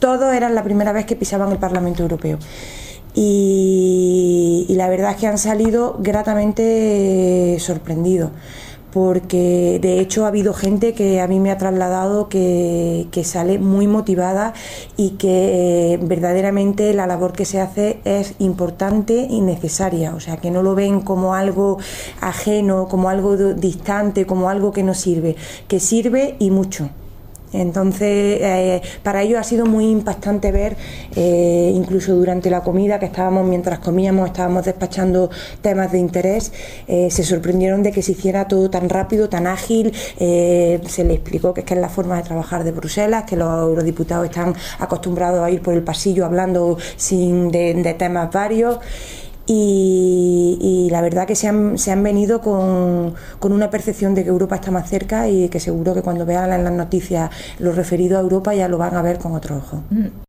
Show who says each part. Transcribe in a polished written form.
Speaker 1: todos eran la primera vez que pisaban el Parlamento Europeo. Y la verdad es que han salido gratamente sorprendidos, porque de hecho ha habido gente que a mí me ha trasladado que sale muy motivada y que verdaderamente la labor que se hace es importante y necesaria, o sea, que no lo ven como algo ajeno, como algo distante, como algo que no sirve, que sirve y mucho. Entonces, para ellos ha sido muy impactante ver, incluso durante la comida, que mientras comíamos, estábamos despachando temas de interés, se sorprendieron de que se hiciera todo tan rápido, tan ágil. Se les explicó que es la forma de trabajar de Bruselas, que los eurodiputados están acostumbrados a ir por el pasillo hablando de temas varios. Y la verdad que se han venido con una percepción de que Europa está más cerca y que seguro que cuando vean en las noticias lo referido a Europa ya lo van a ver con otro ojo.